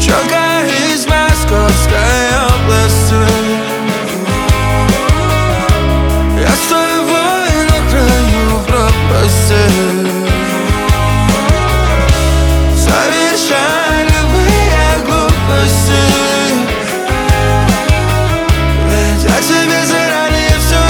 Девчонка из Московской области. Я с тобой на краю пропасти. Совершай любые глупости, ведь я тебе заранее все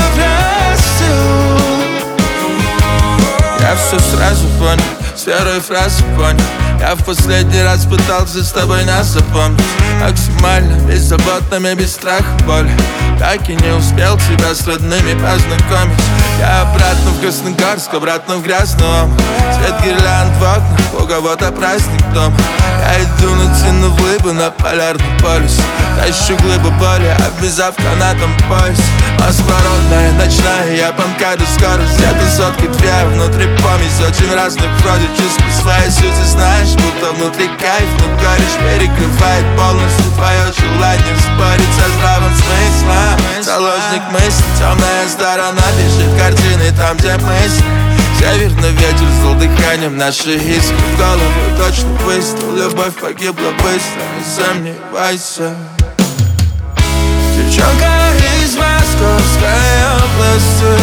простил. Я все сразу понял, с первой фразы понял. Я в последний раз пытался с тобой нас запомнить максимально беззаботными, без страха боли. Так и не успел тебя с родными познакомить. Я обратно в Красногорск, обратно в грязный ом. Свет гирлянд в окнах, у кого-то праздник дома. Я иду, натяну глыбы на полярный полюс. Тащу глыбы боли, обвязав канатом пояс. Москва родная, ночная, я по МКАДу скорость. Где-то сотки две, внутри помесь очень разных вроде чувств. По своей сути знаешь, будто внутри кайф, но горечь перекрывает полностью твое желание спорить со здравым смыслом. Заложник мысли, темная сторона бежит картины там, где мысли. Северный ветер сдул дыханием наши иски. В голову точно выстрел, любовь погибла быстро, не сомневайся. Девчонка из Московской области.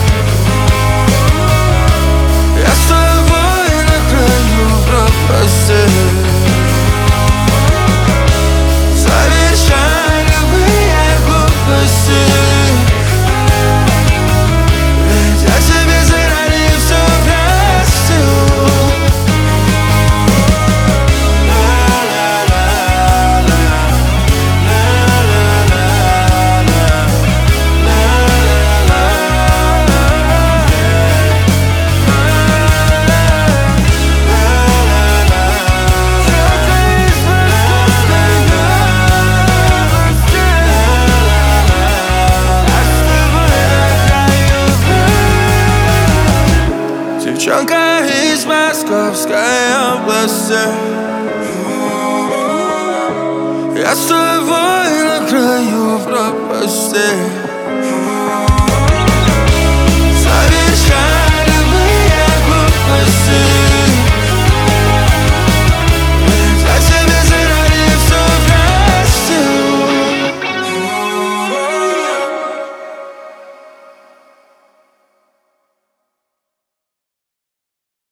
Я с тобой на краю пропасти. Совершай любые глупости, ведь я тебе заранее все простил. Девчонка из Московской области. Я с тобой на краю пропасти.